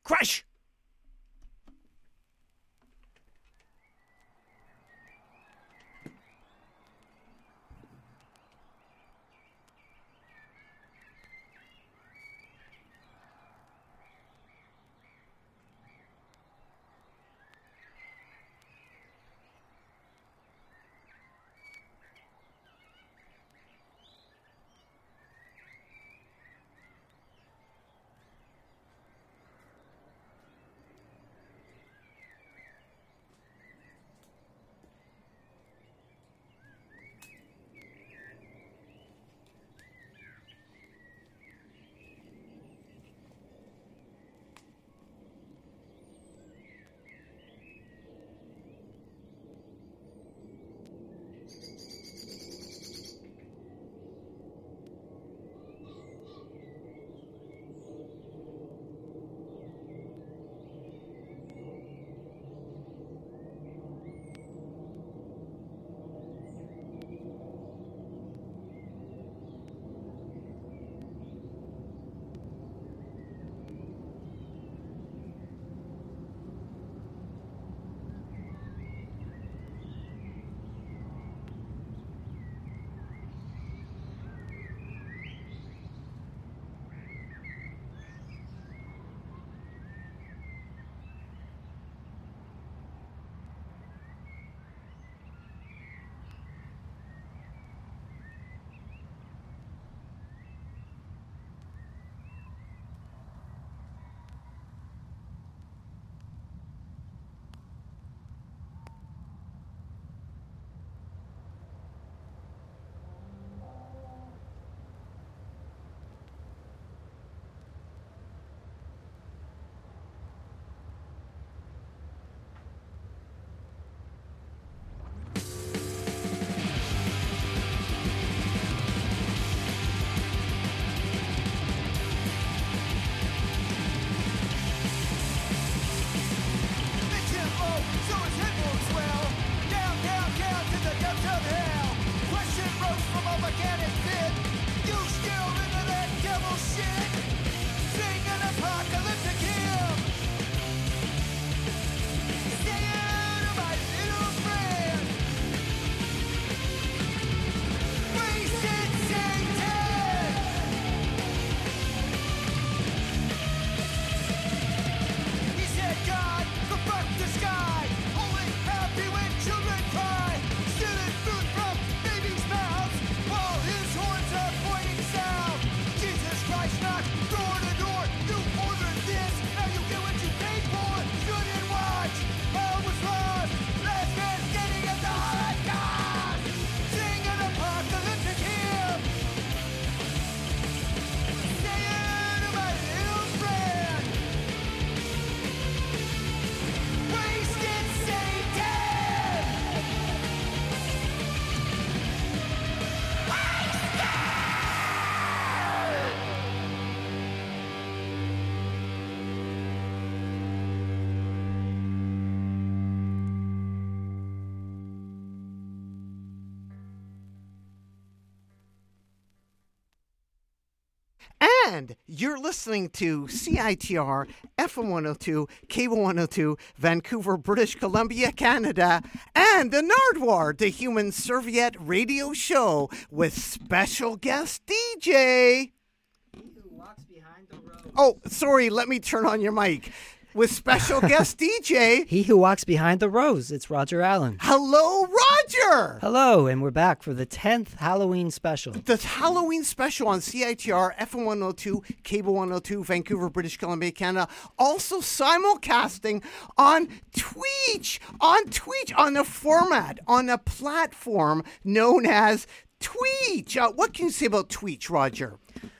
Crush! And you're listening to CITR FM 102, Cable 102, Vancouver, British Columbia, Canada, and the Nardwuar, the Human Serviette radio show with special guest DJ. He who walks behind the road. Oh, sorry, let me turn on your mic. With special guest DJ. He who walks behind the rose. It's Roger Allen. Hello, Roger. Hello, and we're back for the 10th Halloween special. The Halloween special on CITR, FM 102, Cable 102, Vancouver, British Columbia, Canada. Also simulcasting on Twitch, on a format, on a platform known as Twitch. What can you say about Twitch, Roger?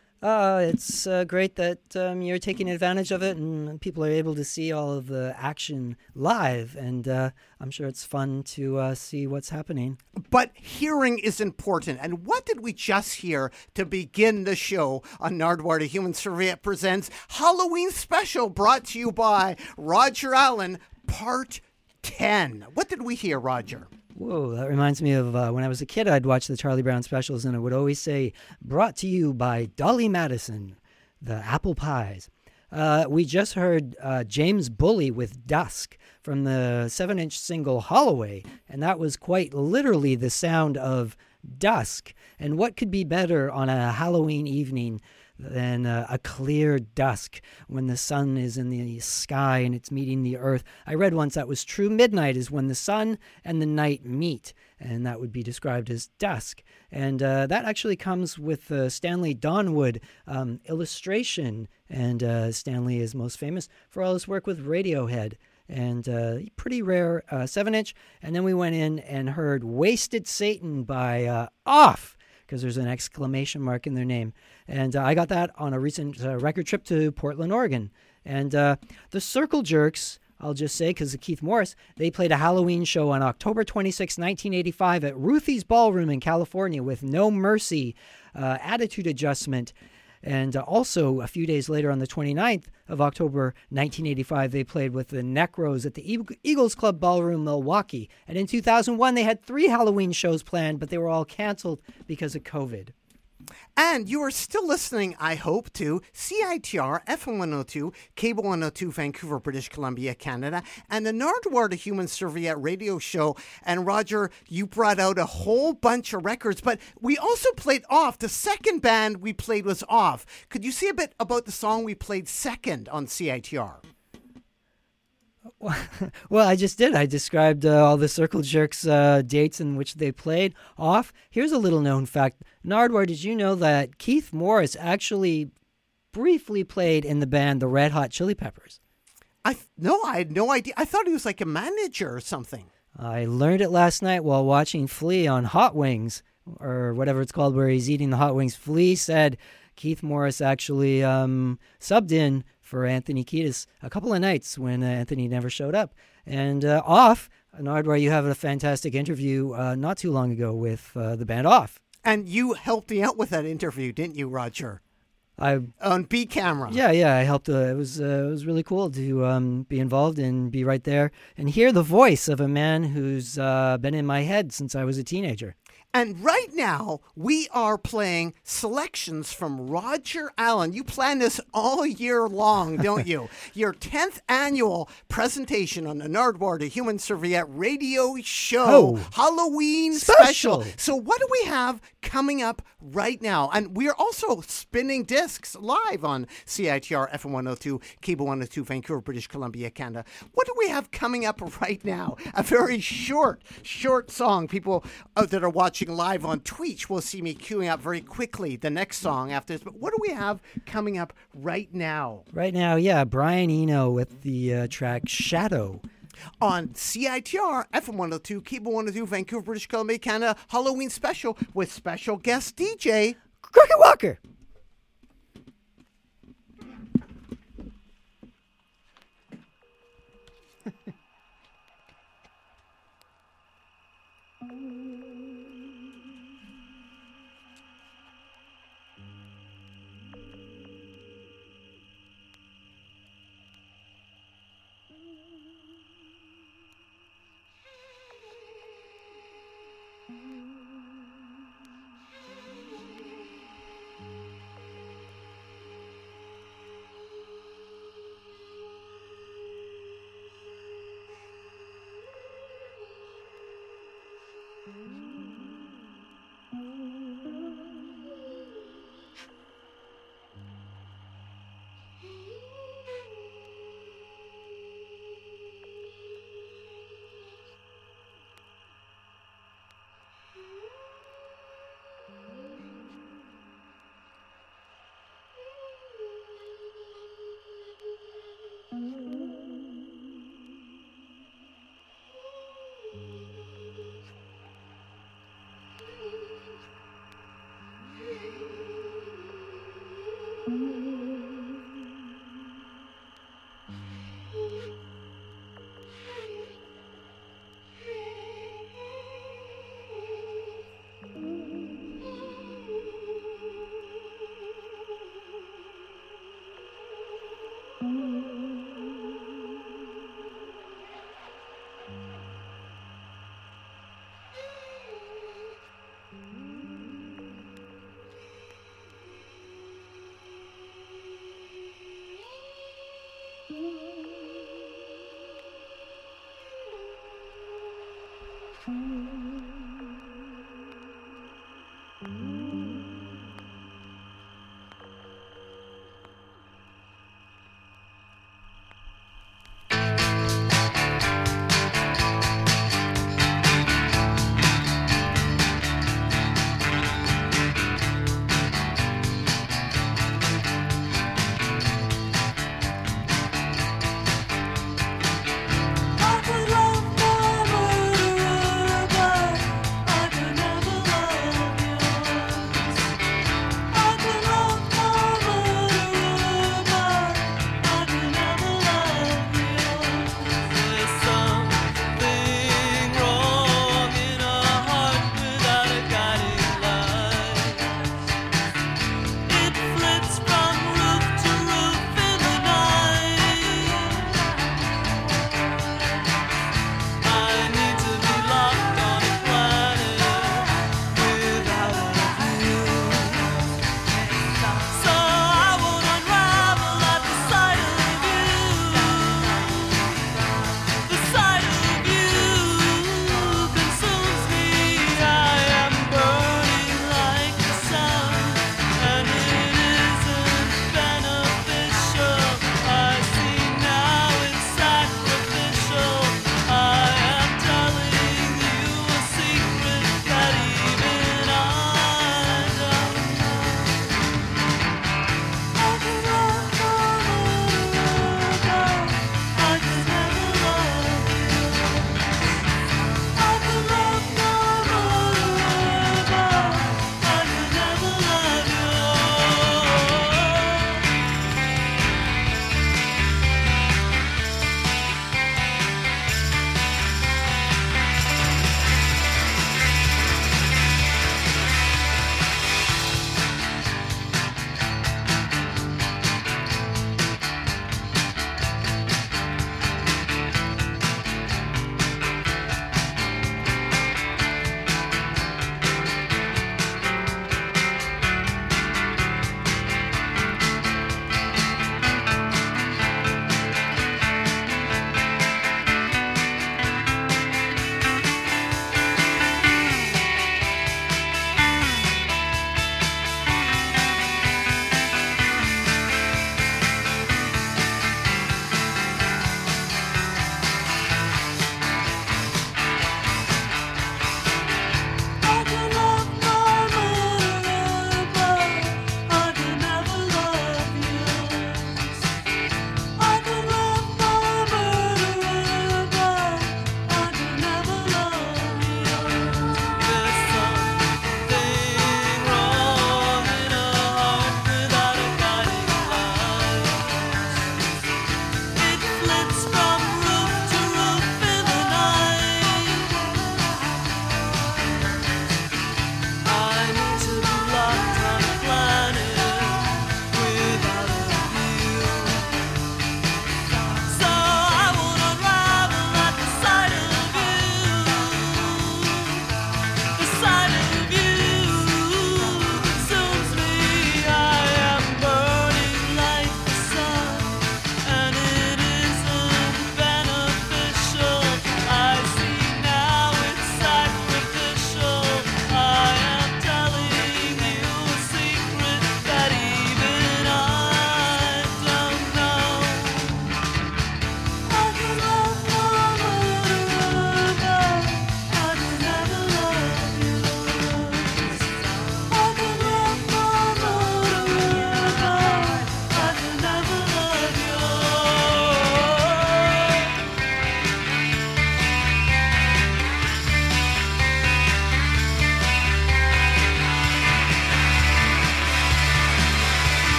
It's great that you're taking advantage of it and people are able to see all of the action live. And I'm sure it's fun to see what's happening. But hearing is important. And what did we just hear to begin the show on Nardwuar, the Human Serviette presents Halloween Special, brought to you by Roger Allen, Part 10. What did we hear, Roger? Whoa, that reminds me of when I was a kid, I'd watch the Charlie Brown specials, and it would always say, brought to you by Dolly Madison, the apple pies. We just heard James Bully with Dusk from the 7-inch single Holloway, and that was quite literally the sound of dusk. And what could be better on a Halloween evening than a clear dusk when the sun is in the sky and it's meeting the earth? I read once that was true midnight is when the sun and the night meet, and that would be described as dusk. And that actually comes with Stanley Donwood illustration, and Stanley is most famous for all his work with Radiohead. And pretty rare 7-inch. And then we went in and heard Wasted Satan by Off, because there's an exclamation mark in their name. And I got that on a recent record trip to Portland, Oregon. And the Circle Jerks, I'll just say, because of Keith Morris, they played a Halloween show on October 26, 1985 at Ruthie's Ballroom in California with No Mercy, Attitude Adjustment. And also, a few days later, on the 29th of October, 1985, they played with the Necros at the Eagles Club Ballroom, Milwaukee. And in 2001, they had 3 Halloween shows planned, but they were all canceled because of COVID. And you are still listening, I hope, to CITR FM 102, Cable 102, Vancouver, British Columbia, Canada, and the Nardwuar, the Human Serviette radio show. And Roger, you brought out a whole bunch of records, but we also played Off. The second band we played was Off. Could you say a bit about the song we played second on CITR? Well, I just did. I described all the Circle Jerks dates in which they played Off. Here's a little known fact. Nardwuar, did you know that Keith Morris actually briefly played in the band the Red Hot Chili Peppers? No, I had no idea. I thought he was like a manager or something. I learned it last night while watching Flea on Hot Wings, or whatever it's called, where he's eating the hot wings. Flea said Keith Morris actually subbed in for Anthony Kiedis a couple of nights when Anthony never showed up. And Off, Nardwuar, you have a fantastic interview not too long ago with the band Off. And you helped me out with that interview, didn't you, Roger? On B camera. Yeah, I helped. It was really cool to be involved and be right there and hear the voice of a man who's been in my head since I was a teenager. And right now, we are playing selections from Roger Allen. You plan this all year long, don't you? Your 10th annual presentation on the Nardwuar, the Human Serviette radio show. Halloween special. So what do we have coming up right now? And we are also spinning discs live on CITR FM 102, Cable 102, Vancouver, British Columbia, Canada. What do we have coming up right now? A very short song. People that are watching live on Twitch will see me queuing up very quickly the next song after this. But what do we have coming up right now? Right now, yeah, Brian Eno with the track Shadow. On CITR, FM 102, Cable 102, Vancouver, British Columbia, Canada, Halloween special with special guest DJ Crooked Walker. I could love my murderer, but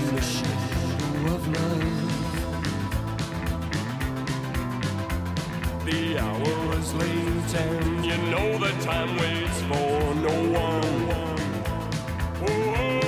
in the shadow of love. The hour is late and you know the time waits for no one. Oh.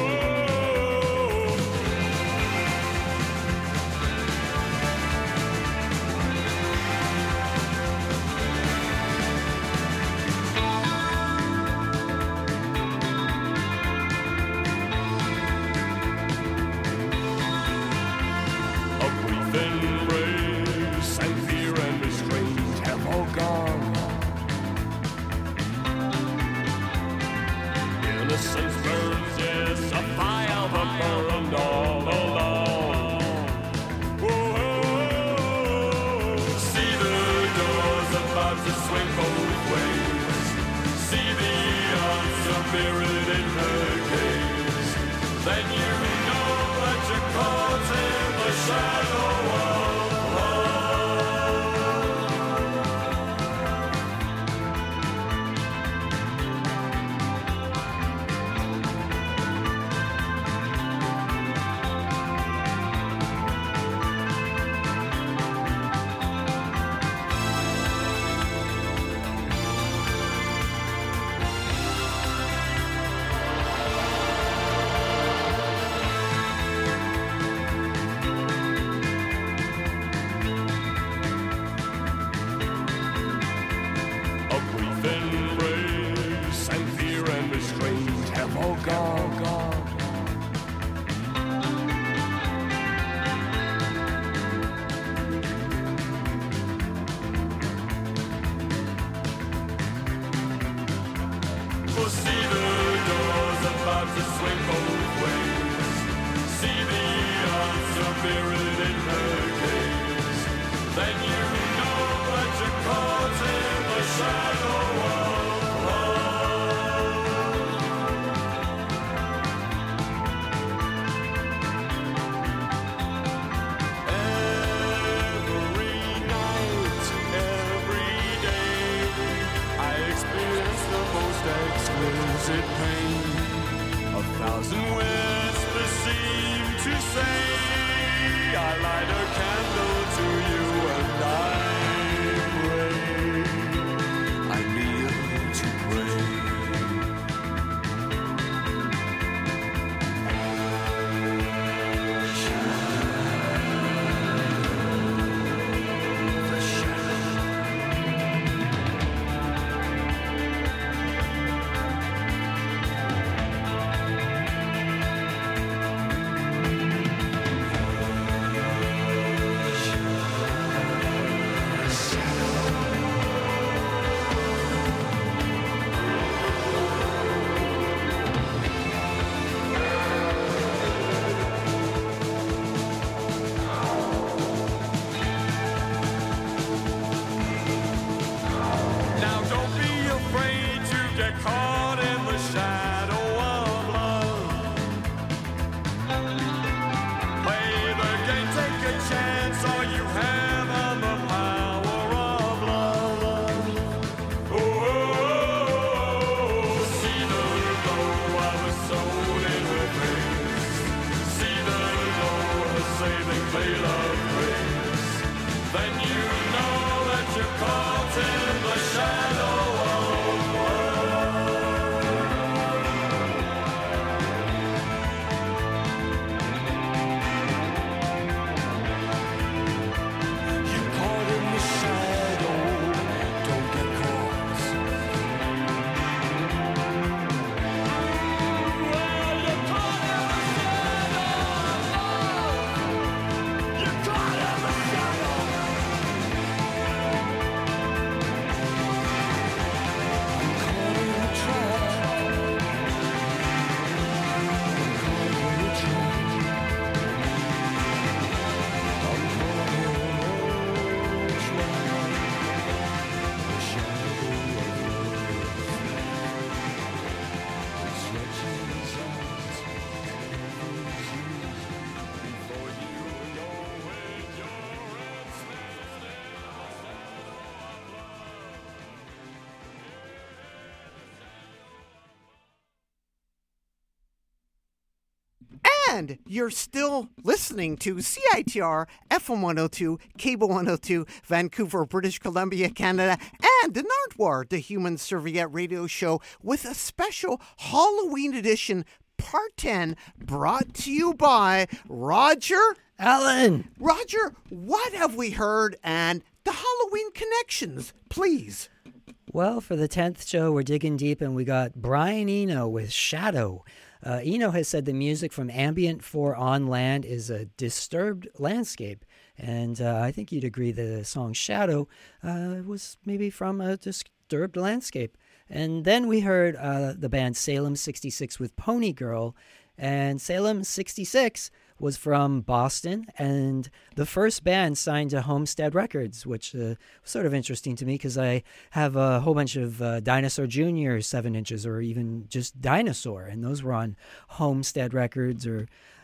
And you're still listening to CITR FM 102, Cable 102, Vancouver, British Columbia, Canada, and the Nardwuar, the Human Serviette Radio Show, with a special Halloween edition, Part 10, brought to you by Roger. Alan! Roger, what have we heard and the Halloween connections, please? Well, for the 10th show, we're digging deep, and we got Brian Eno with Shadow. Eno has said the music from Ambient for On Land is a disturbed landscape, and I think you'd agree the song Shadow was maybe from a disturbed landscape. And then we heard the band Salem 66 with Pony Girl, and Salem 66 was from Boston, and the first band signed to Homestead Records, which was sort of interesting to me because I have a whole bunch of Dinosaur Jr. 7 inches, or even just Dinosaur, and those were on Homestead Records or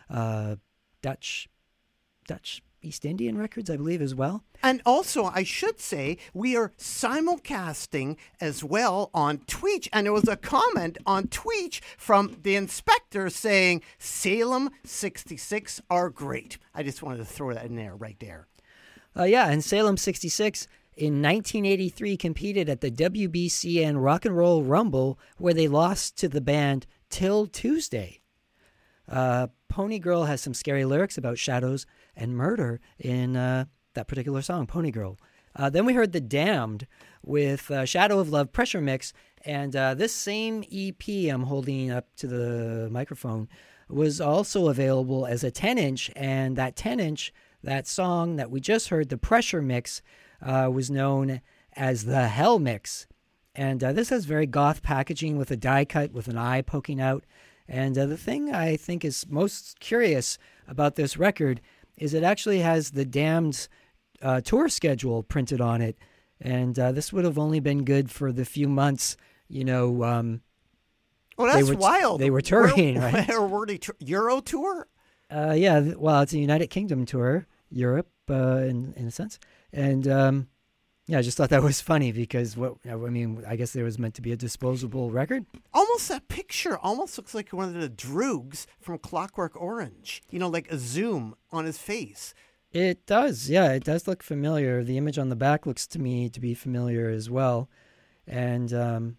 Dutch East Indian Records, I believe, as well. And also, I should say, we are simulcasting as well on Twitch. And there was a comment on Twitch from the inspector saying, Salem 66 are great. I just wanted to throw that in there, right there. Yeah, and Salem 66 in 1983 competed at the WBCN Rock and Roll Rumble, where they lost to the band Till Tuesday. Pony Girl has some scary lyrics about shadows and murder in that particular song, Pony Girl. Then we heard The Damned with Shadow of Love Pressure Mix, and this same EP I'm holding up to the microphone was also available as a 10-inch, and that 10-inch, that song that we just heard, the Pressure Mix, was known as the Hell Mix. And this has very goth packaging with a die cut with an eye poking out. And the thing I think is most curious about this record is it actually has the Damned's tour schedule printed on it. And this would have only been good for the few months, Oh, that's wild. They were touring, right? Were they Euro tour? Yeah, well, it's a United Kingdom tour, Europe, in a sense. And yeah, I just thought that was funny because I guess there was meant to be a disposable record. Almost that picture almost looks like one of the Droogs from Clockwork Orange. Like a zoom on his face. It does, yeah. It does look familiar. The image on the back looks to me to be familiar as well. And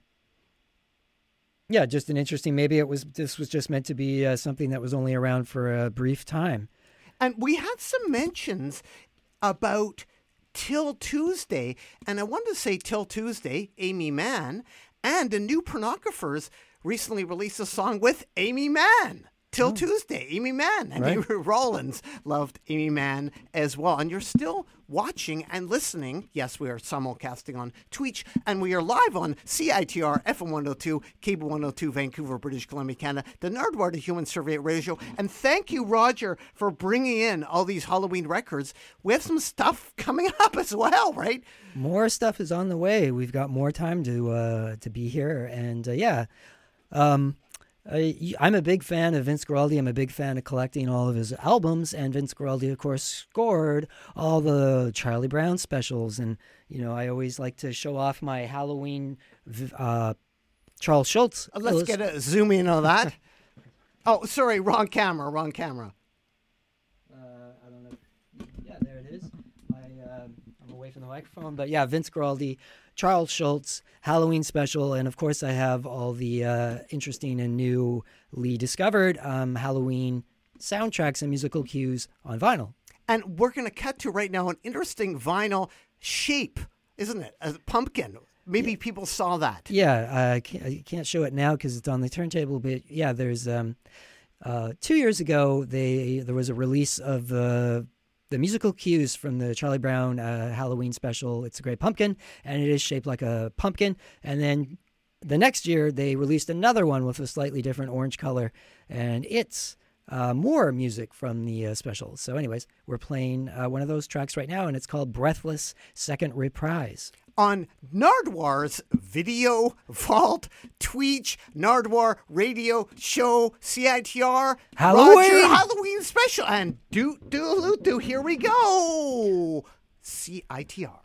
yeah, just an interesting. Maybe this was just meant to be something that was only around for a brief time. And we had some mentions about Till Tuesday, and I wanted to say Till Tuesday, Amy Mann, and the New Pornographers recently released a song with Amy Mann. Till Tuesday, Amy Mann. And Right. Avery Rollins loved Amy Mann as well. And you're still watching and listening. Yes, we are simulcasting on Twitch, and we are live on CITR FM 102, Cable 102, Vancouver, British Columbia, Canada, the Nardwuar, the Human Serviette Radio Show. And thank you, Roger, for bringing in all these Halloween records. We have some stuff coming up as well, right? More stuff is on the way. We've got more time to be here, and yeah. I'm a big fan of Vince Guaraldi. I'm a big fan of collecting all of his albums, and Vince Guaraldi, of course, scored all the Charlie Brown specials. And I always like to show off my Halloween Charles Schultz. Let's get a zoom in on that. Oh, sorry, wrong camera. I don't know. Yeah, there it is. I'm away from the microphone, but yeah, Vince Guaraldi, Charles Schultz, Halloween special, and of course I have all the interesting and newly discovered Halloween soundtracks and musical cues on vinyl. And we're going to cut to right now an interesting vinyl shape, isn't it? A pumpkin. Maybe people saw that. Yeah, I can't show it now because it's on the turntable, but yeah, there's 2 years ago there was a release of the musical cues from the Charlie Brown Halloween special, It's a Great Pumpkin, and it is shaped like a pumpkin. And then the next year, they released another one with a slightly different orange color, and it's more music from the special. So anyways, we're playing one of those tracks right now, and it's called Breathless Second Reprise. On Nardwuar's Video Vault, Twitch, Nardwuar Radio Show, CITR, Halloween! Roger Halloween Special, and do here we go, CITR.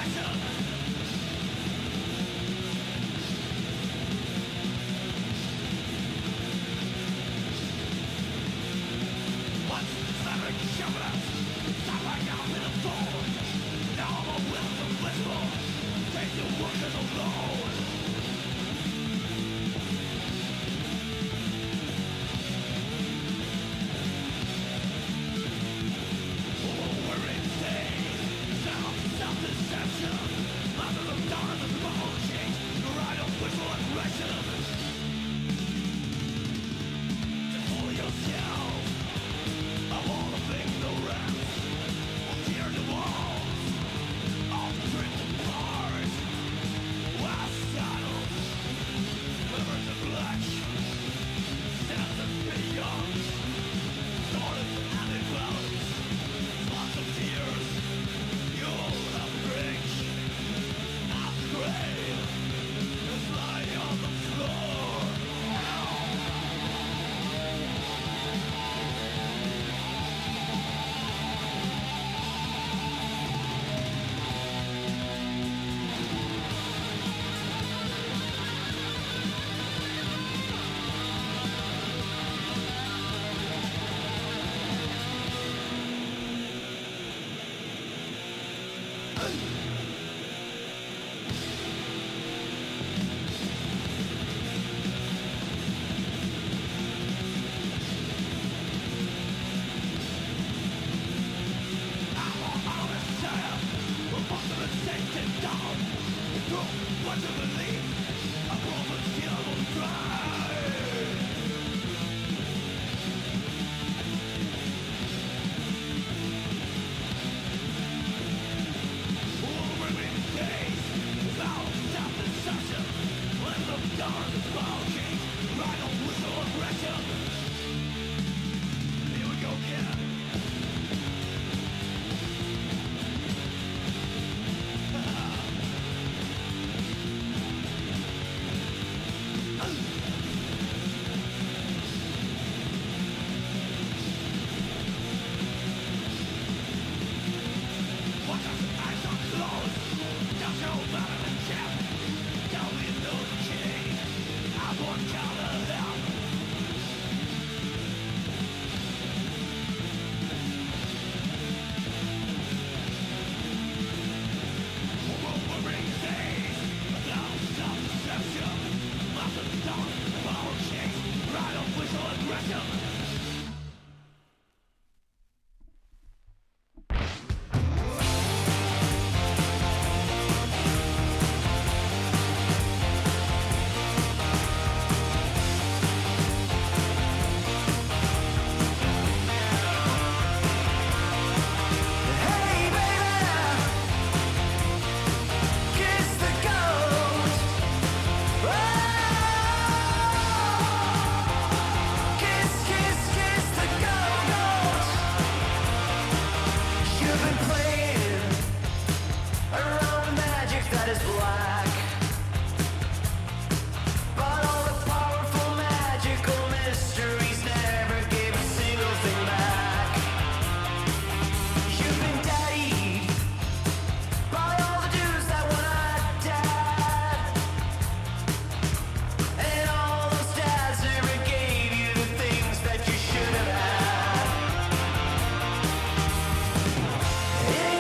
Yeah.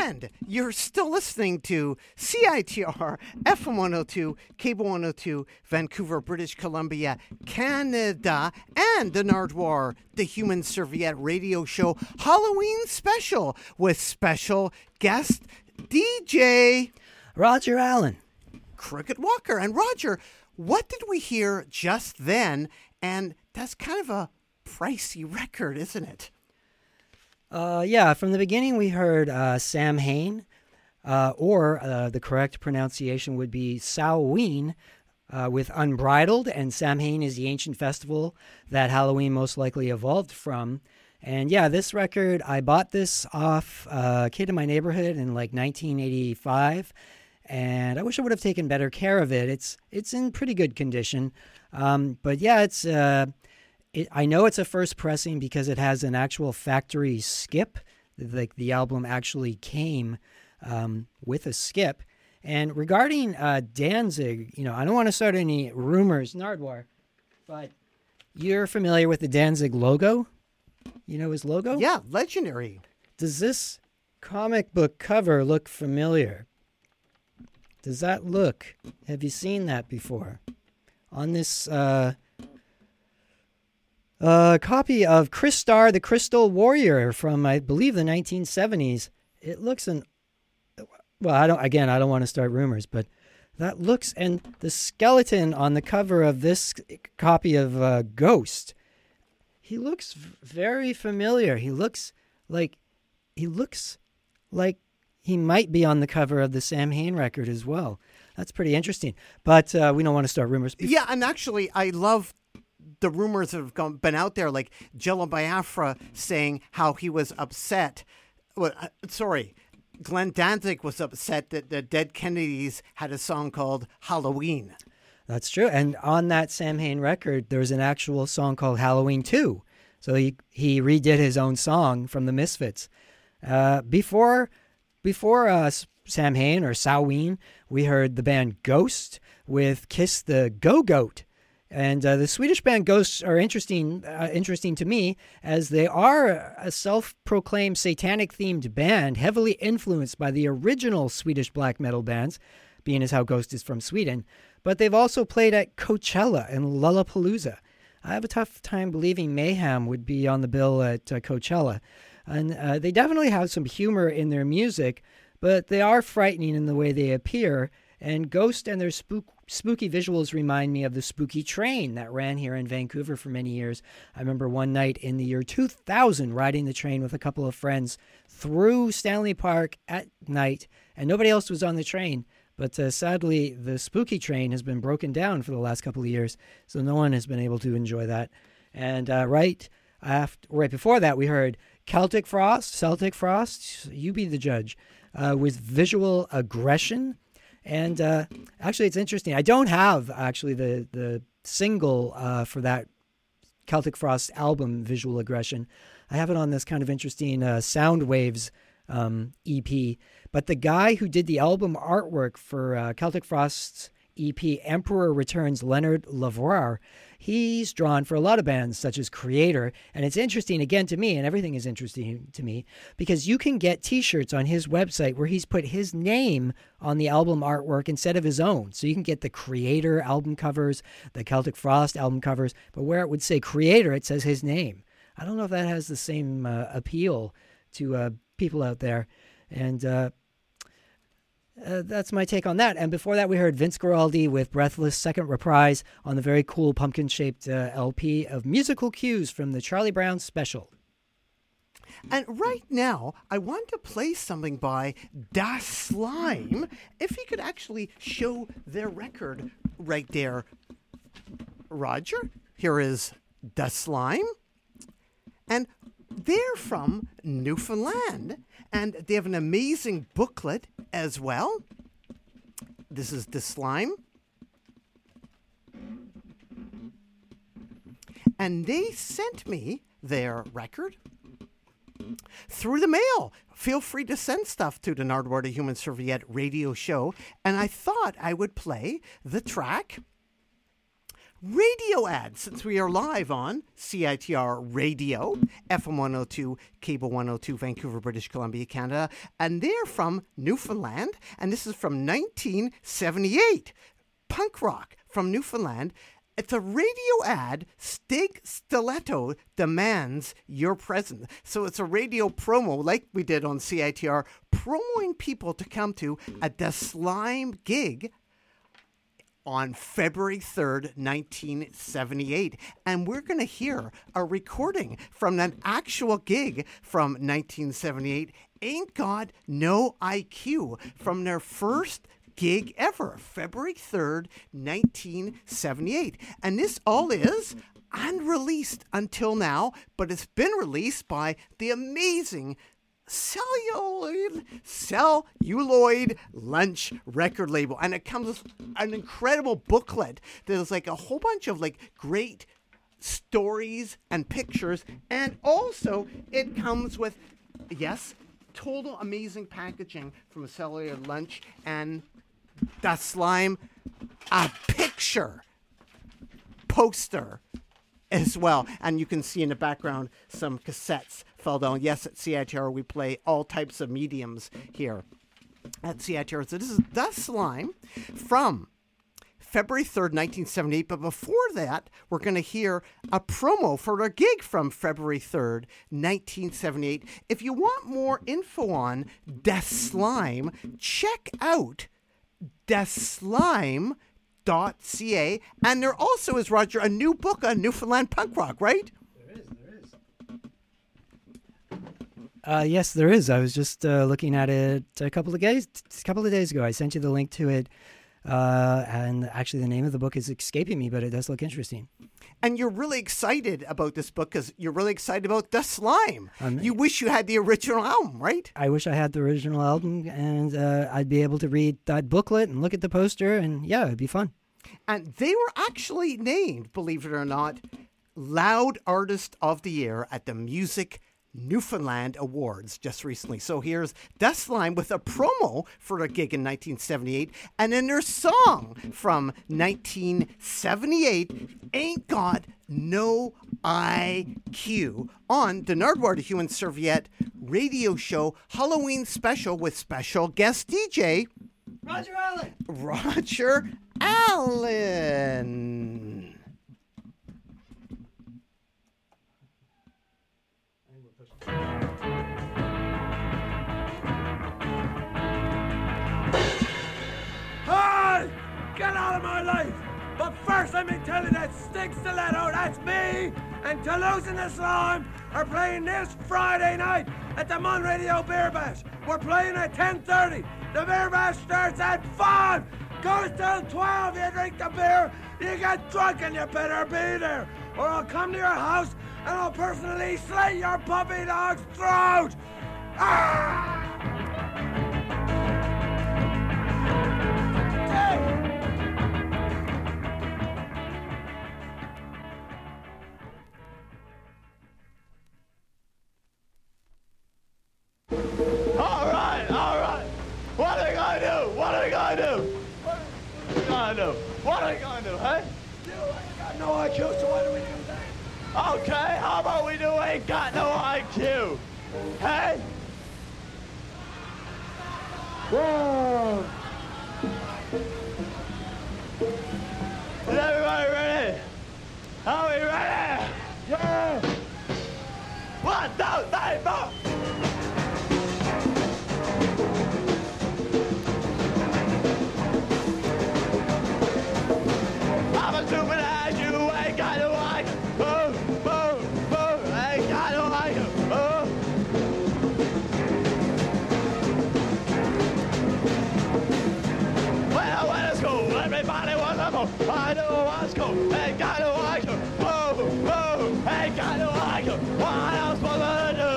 And you're still listening to CITR FM 102, Cable 102, Vancouver, British Columbia, Canada, and the Nardwuar, the Human Serviette radio show Halloween special with special guest DJ Roger Allen. Cricket Walker. And Roger, what did we hear just then? And that's kind of a pricey record, isn't it? Yeah, from the beginning we heard Sam Hain, or the correct pronunciation would be Samhain, with Unbridled, and Samhain is the ancient festival that Halloween most likely evolved from. And yeah, this record, I bought this off a kid in my neighborhood in like 1985, and I wish I would have taken better care of it. It's in pretty good condition, but yeah, it's... I know it's a first pressing because it has an actual factory skip. Like the album actually came with a skip. And regarding Danzig, I don't want to start any rumors, Nardwuar, but you're familiar with the Danzig logo? You know his logo? Yeah, legendary. Does this comic book cover look familiar? Does that look? Have you seen that before? On this... copy of Chris Starr, the Crystal Warrior from, I believe, the 1970s. It looks I don't want to start rumors, but that looks, and the skeleton on the cover of this copy of Ghost, he looks very familiar. He looks like he might be on the cover of the Sam Hain record as well. That's pretty interesting, but we don't want to start rumors. Yeah, and actually, I love the rumors that have been out there, like Jello Biafra saying how he was upset. Glenn Danzig was upset that the Dead Kennedys had a song called Halloween. That's true. And on that Sam Hain record, there's an actual song called Halloween 2. So he redid his own song from the Misfits. Before Sam Hain or Samhain, we heard the band Ghost with Kiss the Go-Goat. And the Swedish band Ghosts are interesting to me, as they are a self-proclaimed satanic-themed band, heavily influenced by the original Swedish black metal bands, being as how Ghost is from Sweden. But they've also played at Coachella and Lollapalooza. I have a tough time believing Mayhem would be on the bill at Coachella. And they definitely have some humor in their music, but they are frightening in the way they appear. And Ghost and their spooky visuals remind me of the Spooky Train that ran here in Vancouver for many years. I remember one night in the year 2000 riding the train with a couple of friends through Stanley Park at night, and nobody else was on the train. But sadly, the Spooky Train has been broken down for the last couple of years, so no one has been able to enjoy that. And right before that, we heard Celtic Frost, you be the judge, with Visual Aggression. And actually, it's interesting. I don't have actually the single for that Celtic Frost album, Visual Aggression. I have it on this kind of interesting Sound Waves EP. But the guy who did the album artwork for Celtic Frost's EP, Emperor Returns, Leonard Lavoie, he's drawn for a lot of bands such as Creator. And it's interesting, again, to me, and everything is interesting to me, because you can get T-shirts on his website where he's put his name on the album artwork instead of his own. So you can get the Creator album covers, the Celtic Frost album covers, but where it would say Creator, it says his name. I don't know if that has the same appeal to people out there. And that's my take on that. And before that, we heard Vince Guaraldi with Breathless, second reprise on the very cool pumpkin-shaped LP of musical cues from the Charlie Brown Special. And right now, I want to play something by Das Slime. If you could actually show their record right there. Roger, here is Das Slime. And they're from Newfoundland, and they have an amazing booklet as well. This is the Slime. And they sent me their record through the mail. Feel free to send stuff to the Nardwuar the Human Serviette radio show. And I thought I would play the track radio ad, since we are live on CITR Radio, FM 102, Cable 102, Vancouver, British Columbia, Canada. And they're from Newfoundland, and this is from 1978. Punk rock from Newfoundland. It's a radio ad. Stig Stiletto demands your presence. So it's a radio promo, like we did on CITR, promoting people to come to a The Slime gig on February 3rd, 1978. And we're going to hear a recording from an actual gig from 1978, Ain't Got No IQ, from their first gig ever, February 3rd, 1978. And this all is unreleased until now, but it's been released by the amazing Celluloid Lunch record label. And it comes with an incredible booklet. There's like a whole bunch of like great stories and pictures. And also it comes with, yes, total amazing packaging from a Celluloid Lunch and The Slime, a picture poster as well. And you can see in the background some cassettes fell down. Yes, at CITR we play all types of mediums here at CITR. So this is The Slime from February 3rd, 1978. But before that, we're going to hear a promo for their gig from February 3rd, 1978. If you want more info on The Slime, check out theslime.ca. And there also is, Roger, a new book on Newfoundland punk rock, right? There is. Yes, there is. I was just looking at it a couple of days ago. I sent you the link to it. And actually the name of the book is escaping me, but it does look interesting. And you're really excited about this book because you're really excited about The Slime. You wish you had the original album, right? I wish I had the original album, and I'd be able to read that booklet and look at the poster, and yeah, it'd be fun. And they were actually named, believe it or not, Loud Artist of the Year at the Music Newfoundland Awards just recently. So here's The Slime with a promo for a gig in 1978, and then their song from 1978, Ain't Got No IQ, on the Nardwuar the Human Serviette radio show Halloween special with special guest DJ Roger Allen. Roger Allen. Hey! Get out of my life! But first let me tell you that Stig Stiletto, that's me, and Toulouse and The Slime are playing this Friday night at the Mon Radio Beer Bash. We're playing at 10:30. The Beer Bash starts at 5. Goes till 12. You drink the beer, you get drunk, and you better be there. Or I'll come to your house and I'll personally slit your puppy dog's throat! Ah! All right. What are we gonna do? What are we gonna do, hey? You ain't got no IQ, so why do we do that? Okay, how about we do Ain't Got No IQ? Hey? Whoa! Is everybody ready? Are we ready? Yeah! 1, 2, 3, 4! I'm a stupid ass, you ain't got no IQ. Boom, boom, boom, ain't got no IQ. Oh. When I went to school, everybody was a fool. I knew it was cool, ain't got no IQ. Boom, boom, ain't got no IQ. What else was I to do?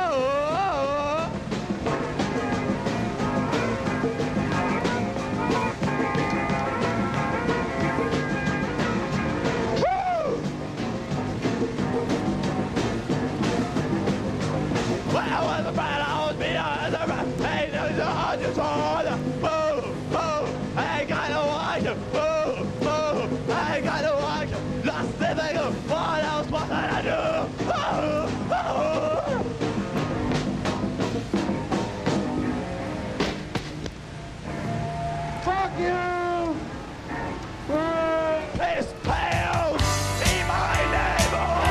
Well, I was a bad, I was beat up as a rat. Hey, there's a hundred on. Boom, boom, I ain't got no IQ. Boom, boom, I ain't got no IQ. living, what else was I to do? Fuck you! This pale, be my neighbor.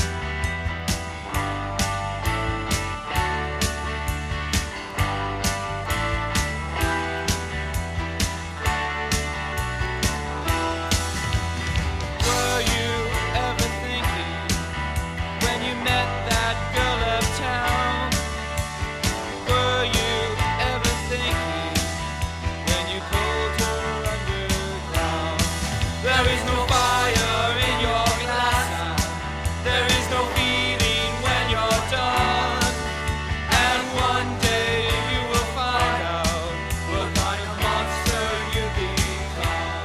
Were you ever thinking when you met that girl uptown? Were you ever thinking when you pulled her underground? There is no fire in your glass. There is no feeling when you're done. And one day you will find out what kind of monster you become.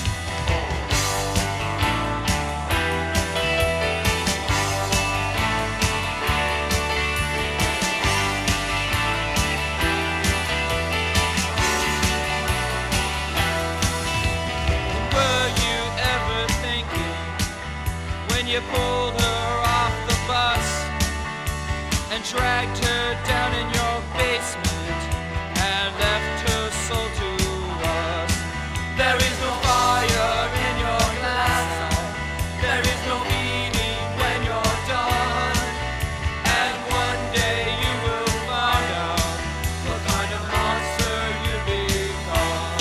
Were you ever thinking when you pulled her off the bus and dragged her down in your basement and left her soul to us? There is no fire in your glass. There is no feeling when you're done. And one day you will find out what kind of monster you become.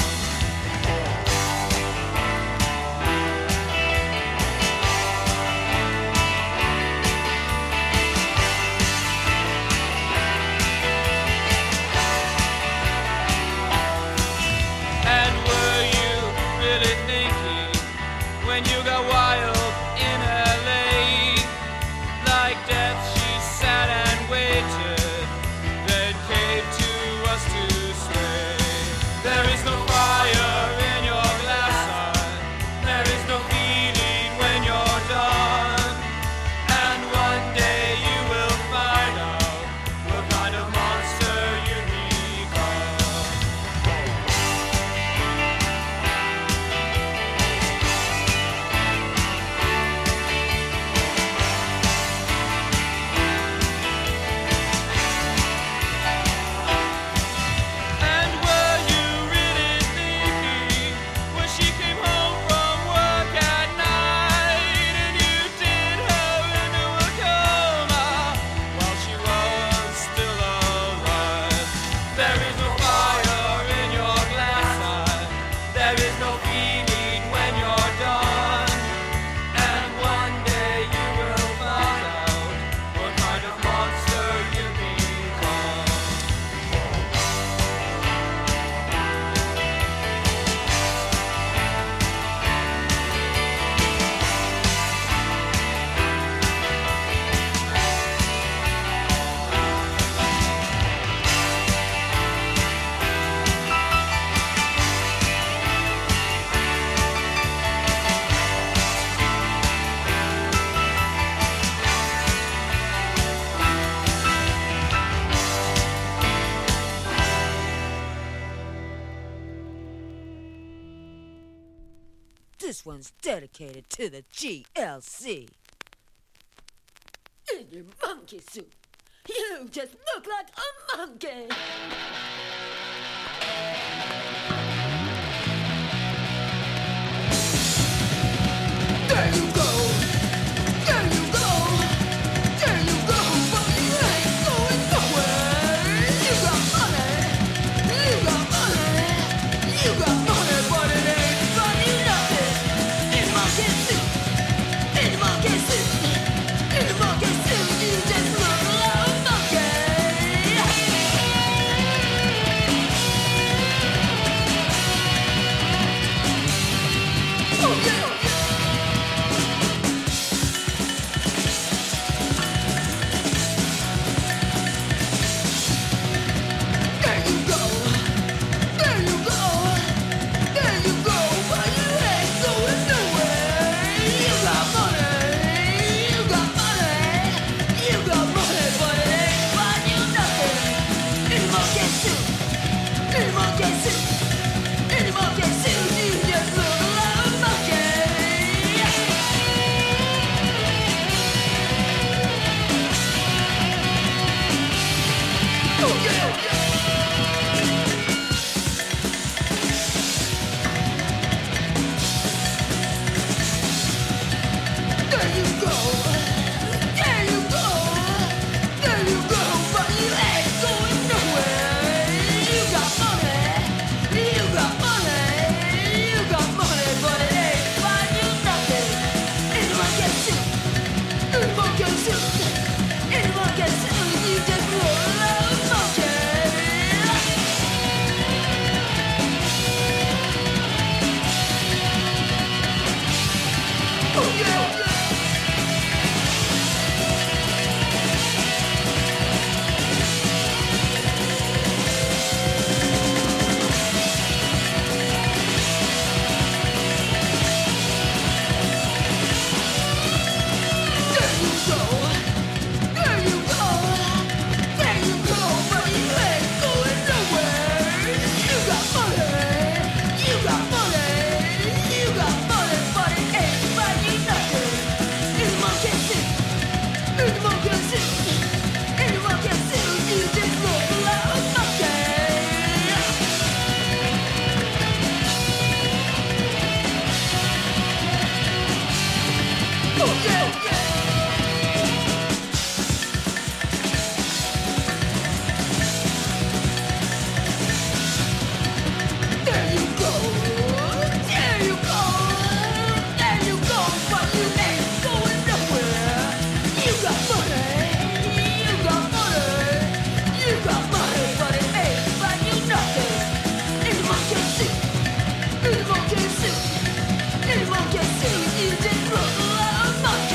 And were you really thinking when you got wild in LA? Like death, she sat and waited, then came to us to stay. There is no fire in your glass eye. There is no feeling when you're done. And one day you will find out what kind of monster you become. And were you really thinking when she came home from work at night and you did her into a coma while she was still alive? There is no fire in your glass eye. There is no feeling when you're done. And one day you will find out what kind of monster you become. This one's dedicated to the GLC. In your monkey suit, you just look like a monkey. There you go. There you go. There you go. But you ain't going nowhere. You got money. You got money. You got money, but it ain't funny nothing. In the monkey suit. In the monkey suit. In the monkey suit, you just look like a monkey. Anyone can see you did wrong,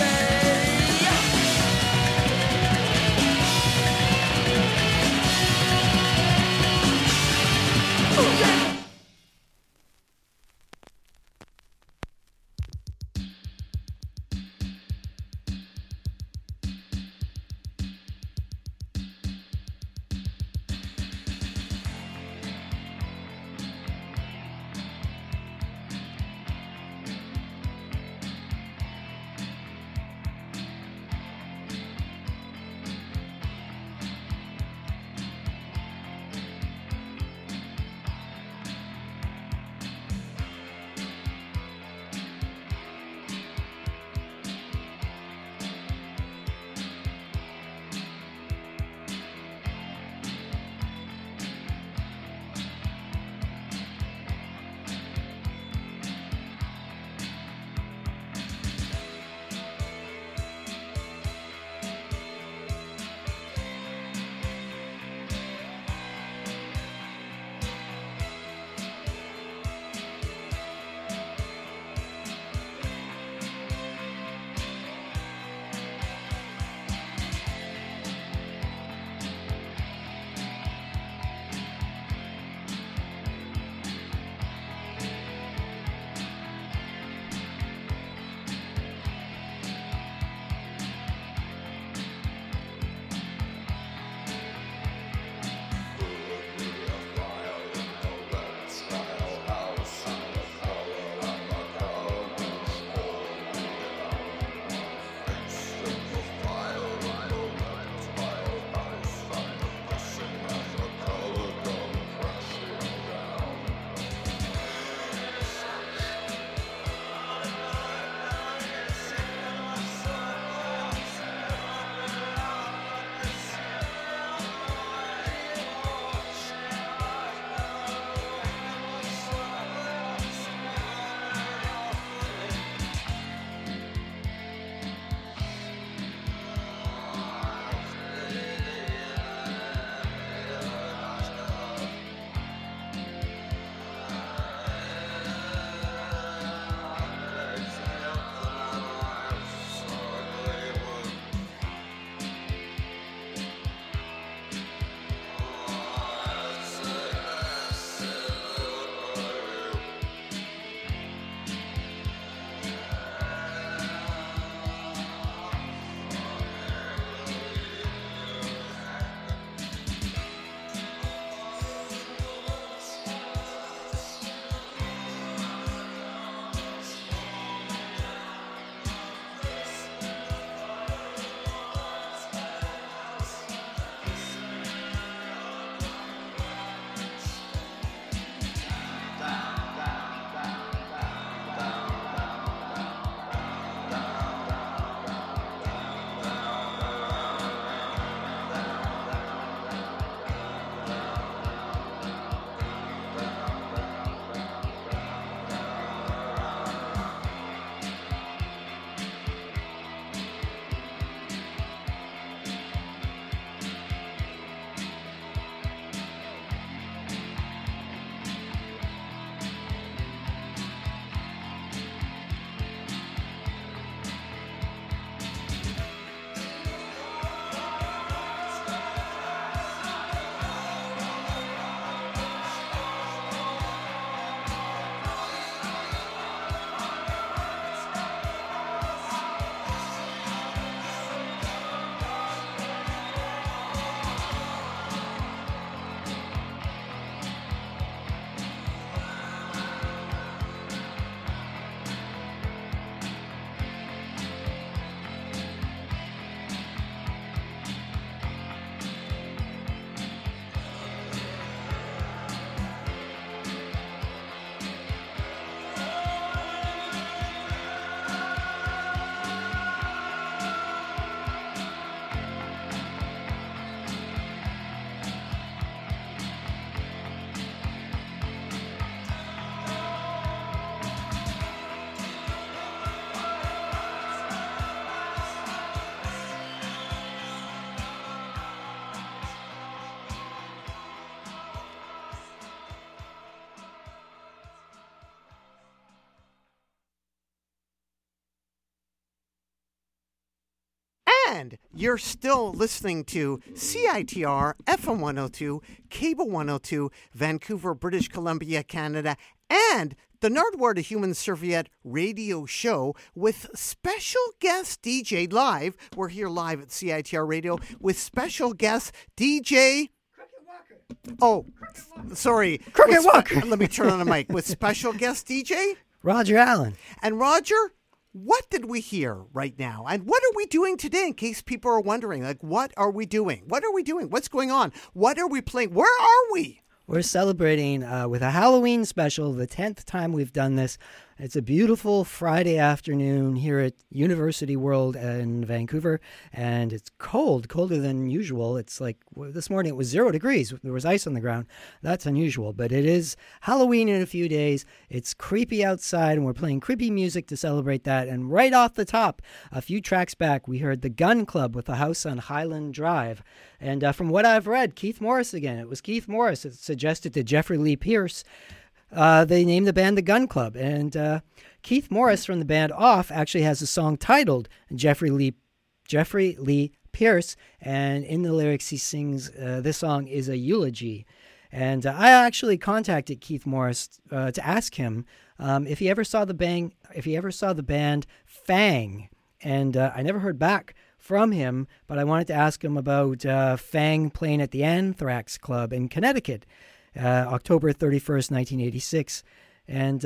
And you're still listening to CITR FM 102, Cable 102, Vancouver, British Columbia, Canada, and the Nardwuar to Human Serviette radio show with special guest DJ live. We're here live at CITR Radio with special guest DJ... Oh, sorry. Crooked Walker. Let me turn on the mic. With special guest DJ... Roger Allen. And Roger, what did we hear right now? And what are we doing today in case people are wondering? Like, what are we doing? What are we doing? What's going on? What are we playing? Where are we? We're celebrating with a Halloween special, the 10th time we've done this. It's a beautiful Friday afternoon here at University World in Vancouver, and it's cold, colder than usual. It's like this morning it was 0 degrees. There was ice on the ground. That's unusual, but it is Halloween in a few days. It's creepy outside, and we're playing creepy music to celebrate that. And right off the top, a few tracks back, we heard The Gun Club with The House on Highland Drive. And from what I've read, Keith Morris again. It was Keith Morris that suggested to Jeffrey Lee Pierce they named the band The Gun Club. And Keith Morris from the band Off actually has a song titled Jeffrey Lee Pierce. And in the lyrics, he sings, this song is a eulogy. And I actually contacted Keith Morris to ask him if he ever saw the band Fang. And I never heard back from him, but I wanted to ask him about Fang playing at the Anthrax Club in Connecticut, October 31st, 1986. And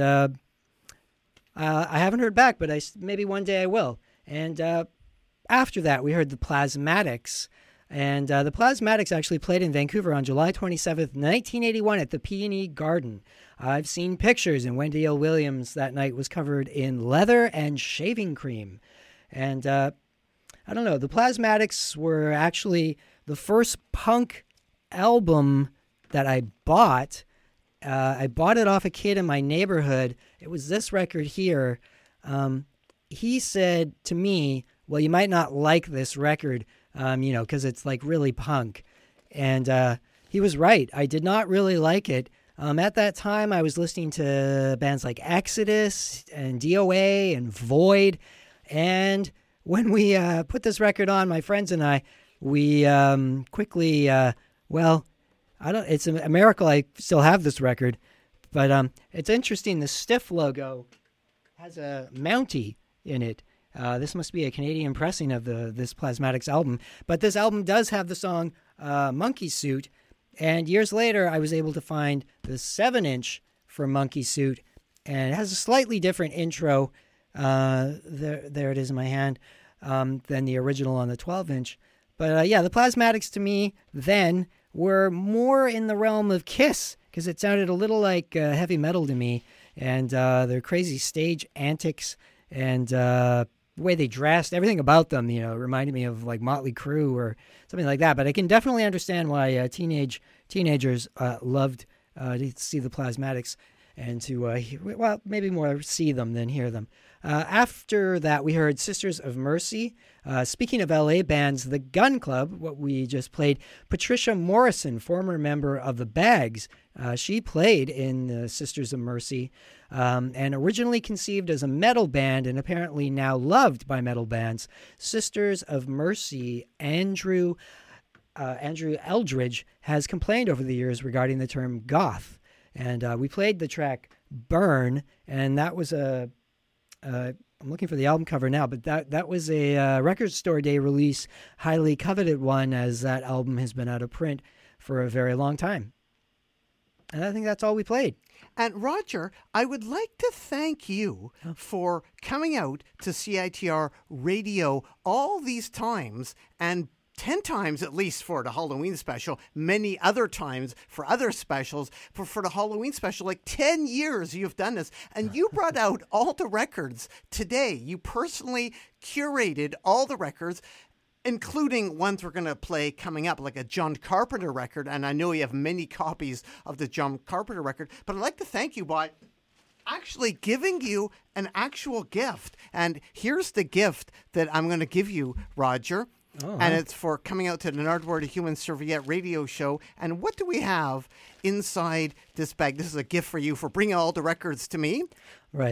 I haven't heard back, but maybe one day I will. And after that, we heard the Plasmatics. And the Plasmatics actually played in Vancouver on July 27th, 1981 at the Peony Garden. I've seen pictures, and Wendy L. Williams that night was covered in leather and shaving cream. And I don't know, the Plasmatics were actually the first punk album that I bought. I bought it off a kid in my neighborhood. It was this record here. He said to me, well, you might not like this record, because it's like really punk. And he was right. I did not really like it. At that time, I was listening to bands like Exodus and DOA and Void. And when we put this record on, my friends and I, we quickly, it's a miracle I still have this record. But it's interesting. The Stiff logo has a Mountie in it. This must be a Canadian pressing of this Plasmatics album. But this album does have the song Monkey Suit. And years later, I was able to find the 7-inch for Monkey Suit. And it has a slightly different intro. There it is in my hand, than the original on the 12-inch. But the Plasmatics to me then were more in the realm of Kiss, because it sounded a little like heavy metal to me. And their crazy stage antics and the way they dressed, everything about them, reminded me of like Motley Crue or something like that. But I can definitely understand why teenagers loved to see the Plasmatics and to, maybe more see them than hear them. After that, we heard Sisters of Mercy. Speaking of LA bands, The Gun Club, what we just played, Patricia Morrison, former member of the Bags, she played in Sisters of Mercy, and originally conceived as a metal band and apparently now loved by metal bands. Sisters of Mercy, Andrew Eldridge has complained over the years regarding the term goth. And we played the track Burn, and that was I'm looking for the album cover now, but that was a Record Store Day release, highly coveted one, as that album has been out of print for a very long time. And I think that's all we played. And Roger, I would like to thank you for coming out to CITR Radio all these times, and 10 times at least for the Halloween special, many other times for other specials. For the Halloween special, like 10 years you've done this. And you brought out all the records today. You personally curated all the records, including ones we're going to play coming up, like a John Carpenter record. And I know you have many copies of the John Carpenter record. But I'd like to thank you by actually giving you an actual gift. And here's the gift that I'm going to give you, Roger. Oh, and it's for coming out to the Nardwuar to Human Serviette radio show. And what do we have inside this bag? This is a gift for you for bringing all the records to me. Right.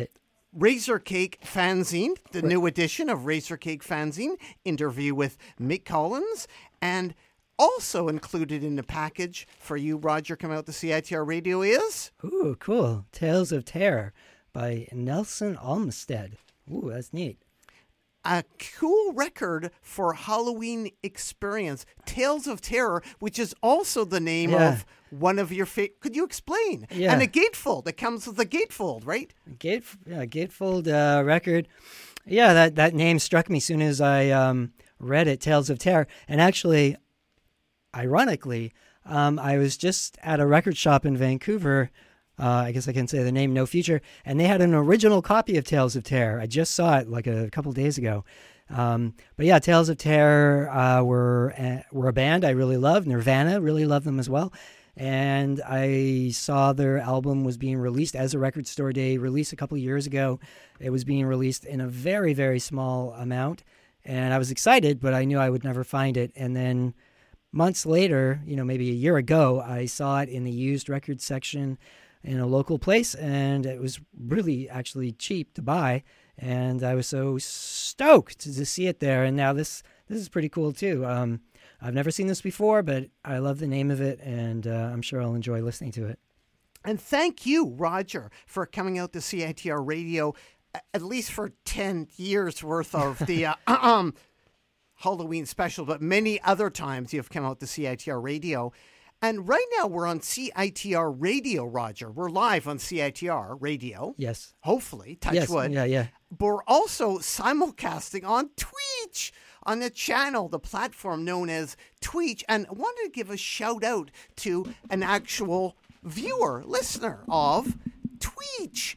Razor Cake Fanzine, the new edition of Razor Cake Fanzine, interview with Mick Collins, and also included in the package for you, Roger, coming out to CITR Radio is... Ooh, cool. Tales of Terror by Nelson Olmsted. Ooh, that's neat. A cool record for Halloween experience, Tales of Terror, which is also the name of one of your favorite. Could you explain? Yeah. And a gatefold. It comes with a gatefold, right? Gatefold record. Yeah, that name struck me as soon as I read it, Tales of Terror. And actually, ironically, I was just at a record shop in Vancouver. I guess I can say the name, No Future, and they had an original copy of Tales of Terror. I just saw it like a couple days ago. But yeah, Tales of Terror were a band I really loved. Nirvana, really loved them as well. And I saw their album was being released as a Record Store Day release a couple of years ago. It was being released in a very, very small amount. And I was excited, but I knew I would never find it. And then months later, maybe a year ago, I saw it in the used record section in a local place, and it was really actually cheap to buy, and I was so stoked to see it there. And now this is pretty cool too. I've never seen this before, but I love the name of it, and I'm sure I'll enjoy listening to it. And thank you, Roger, for coming out to CITR Radio, at least for 10 years worth of the Halloween special, but many other times you've come out to CITR Radio. And right now we're on CITR Radio, Roger. We're live on CITR Radio. Yes. Hopefully. Touch wood. Yeah. But we're also simulcasting on Twitch, on the channel, the platform known as Twitch. And I wanted to give a shout out to an actual viewer, listener of Twitch.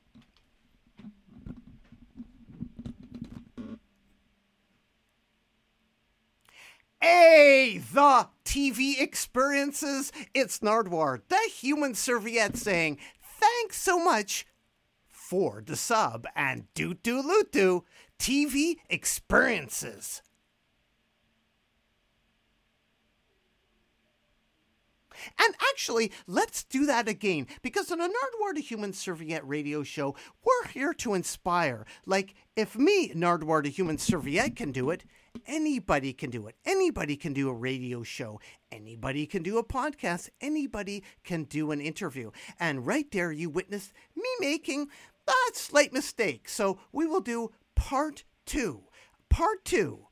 Hey, the TV experiences. It's Nardwuar, the human serviette, saying thanks so much for the sub and doot-doo-loot-doo TV experiences. And actually, let's do that again, because on a Nardwuar the Human Serviette radio show, we're here to inspire. Like, if me, Nardwuar the Human Serviette, can do it, anybody can do it. Anybody can do a radio show. Anybody can do a podcast. Anybody can do an interview. And right there, you witnessed me making a slight mistake. So we will do part two. Part two.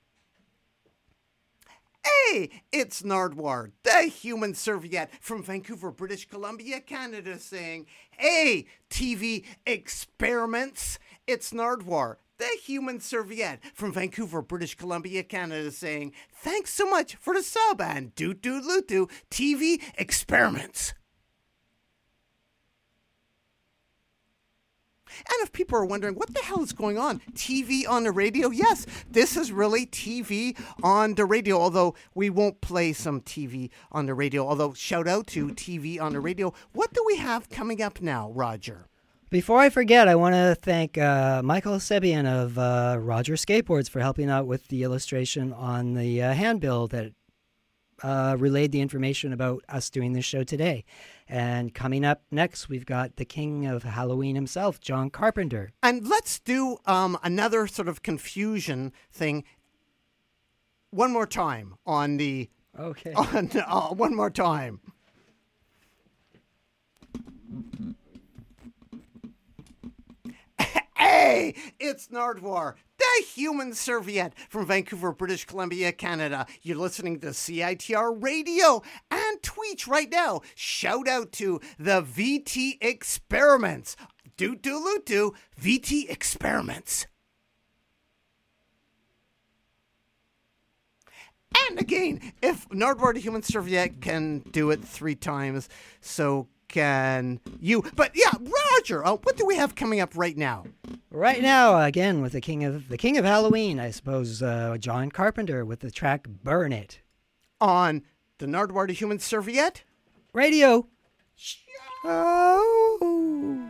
Hey, it's Nardwuar, the human serviette from Vancouver, British Columbia, Canada, saying, hey, TV experiments. It's Nardwuar, the human serviette from Vancouver, British Columbia, Canada, saying, thanks so much for the sub and doot-doo-loot-doo TV experiments. And if people are wondering, what the hell is going on? TV on the radio? Yes, this is really TV on the radio, although we won't play some TV on the radio. Although, shout out to TV on the radio. What do we have coming up now, Roger? Before I forget, I want to thank Michael Sebian of Roger Skateboards for helping out with the illustration on the handbill that relayed the information about us doing this show today. And coming up next, we've got the king of Halloween himself, John Carpenter. And let's do another sort of confusion thing one more time on the... Okay. One more time. Hey, it's Nardwuar, the human serviette from Vancouver, British Columbia, Canada. You're listening to CITR Radio and Twitch right now. Shout out to the VT Experiments. Doot-doo-loot-doo, VT Experiments. And again, if Nardwuar the Human Serviette can do it 3 times, so can you. But yeah, Roger, what do we have coming up right now? Right now, again, with the king of Halloween, I suppose, John Carpenter with the track "Burn It" on the Nardwuar the Human Serviette radio. Oh.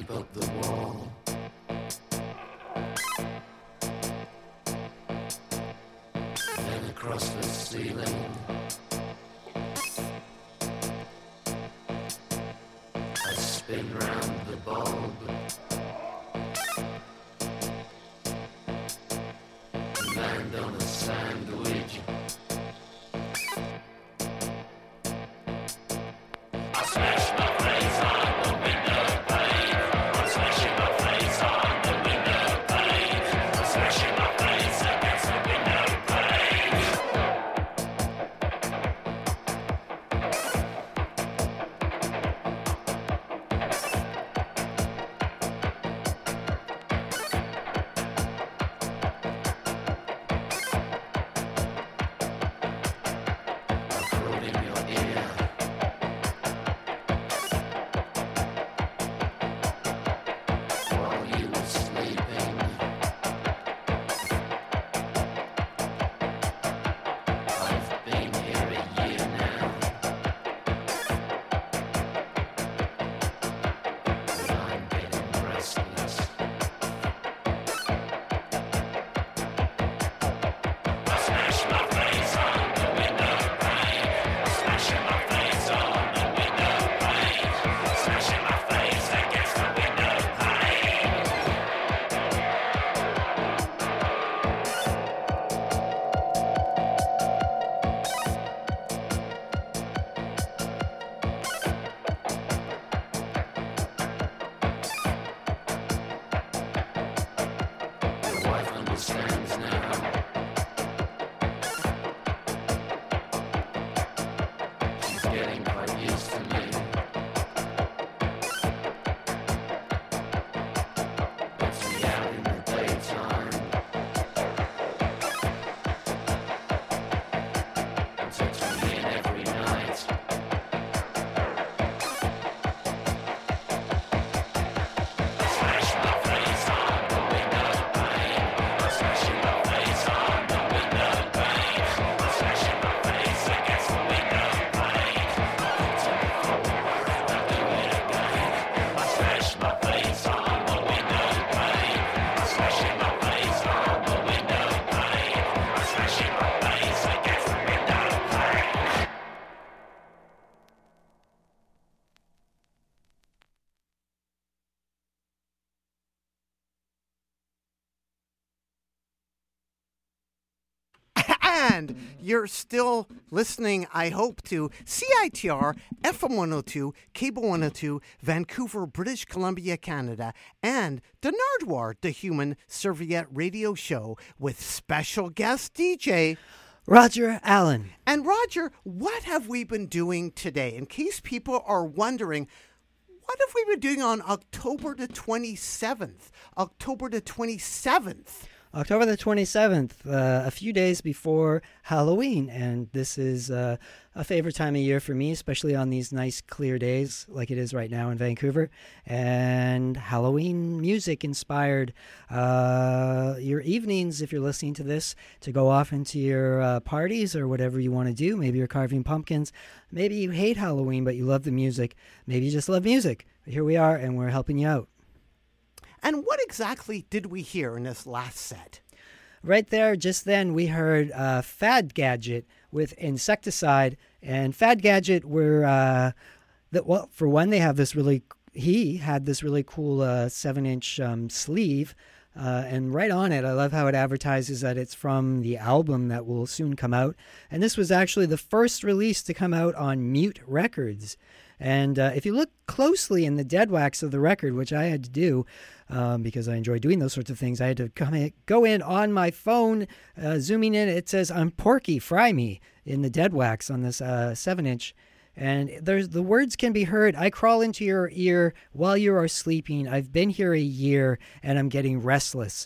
above the wall. Then across the ceiling. I spin round the bulb. Land on a sandwich. I smash my face on the window pane. I'm smashing my face on the window pane. I'm smashing my face against the window pane. I crawled in your ear. While you were sleeping, I've been here a year now, but I'm getting restless. I smash my face on the window pane. I'm smashing my face on the window pane. Smashing my face against the window pane. Your wife understands now. She's getting quite used to me. Lets me out in the daytime. And takes me in every night. I smash my face on the window pane. I'm smashing my face on the window pane. I'm smashing my face against the window pane. I've done it before, I'll do it again. I smash my face on the window pane. I'm smashing my face on the window pane. I'm smashing my face against the window pane. And you're still listening, I hope, to CITR FM 102, Cable 102, Vancouver, British Columbia, Canada, and the Nardwar, the Human Serviette Radio Show with special guest DJ. Roger Allen. And Roger, what have we been doing today? In case people are wondering, what have we been doing on October the 27th? October the 27th. October the 27th, a few days before Halloween, and this is a favorite time of year for me, especially on these nice clear days like it is right now in Vancouver, and Halloween music inspired your evenings, if you're listening to this, to go off into your parties or whatever you want to do. Maybe you're carving pumpkins, maybe you hate Halloween but you love the music, maybe you just love music. Here we are, and we're helping you out. And what exactly did we hear in this last set? Right there, just then, we heard Fad Gadget with Insecticide. And Fad Gadget were, for one, they have this really, he had this really cool 7-inch sleeve. And right on it, I love how it advertises that it's from the album that will soon come out. And this was actually the first release to come out on Mute Records. And if you look closely in the dead wax of the record, which I had to do because I enjoy doing those sorts of things, I had to go in on my phone, zooming in. It says, "I'm Porky, fry me," in the dead wax on this 7-inch. And the words can be heard. "I crawl into your ear while you are sleeping. I've been here a year and I'm getting restless.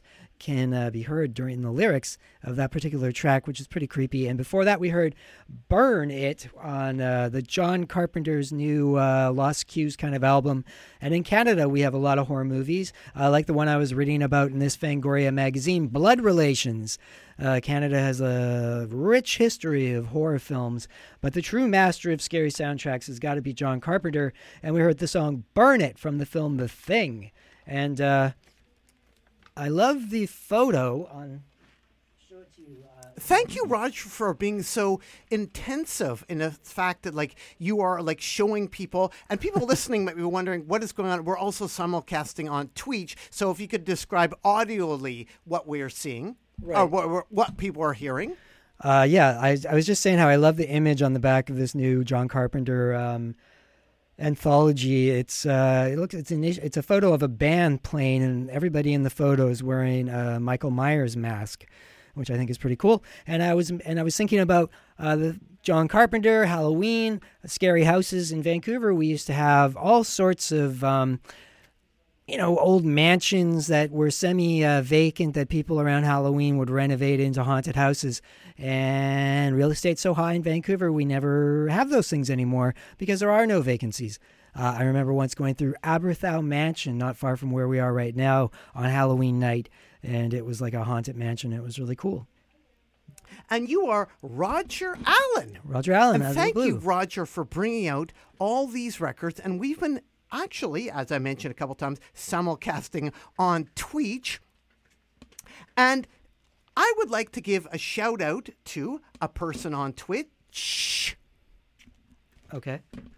can be heard during the lyrics of that particular track, which is pretty creepy. And before that, we heard Burn It on the John Carpenter's new Lost Cues kind of album. And in Canada, we have a lot of horror movies, like the one I was reading about in this Fangoria magazine, Blood Relations. Canada has a rich history of horror films, but the true master of scary soundtracks has got to be John Carpenter, and we heard the song Burn It from the film The Thing. And I love the photo on... Show it to you. Thank you, Raj, for being so intensive in the fact that, like, you are, like, showing people, and people listening might be wondering what is going on. We're also simulcasting on Twitch, so if you could describe audially what we are seeing, or what people are hearing. I was just saying how I love the image on the back of this new John Carpenter anthology. It's a photo of a band playing, and everybody in the photo is wearing a Michael Myers mask, which I think is pretty cool. And I was thinking about the John Carpenter, Halloween, scary houses in Vancouver. We used to have all sorts of old mansions that were semi-vacant that people around Halloween would renovate into haunted houses. And real estate's so high in Vancouver, we never have those things anymore because there are no vacancies. I remember once going through Aberthow Mansion, not far from where we are right now, on Halloween night, and it was like a haunted mansion. It was really cool. And you are Roger Allen. Roger Allen. And thank you, Roger, for bringing out all these records. And we've been actually, as I mentioned a couple times, simulcasting on Twitch. And I would like to give a shout out to a person on Twitch. Okay.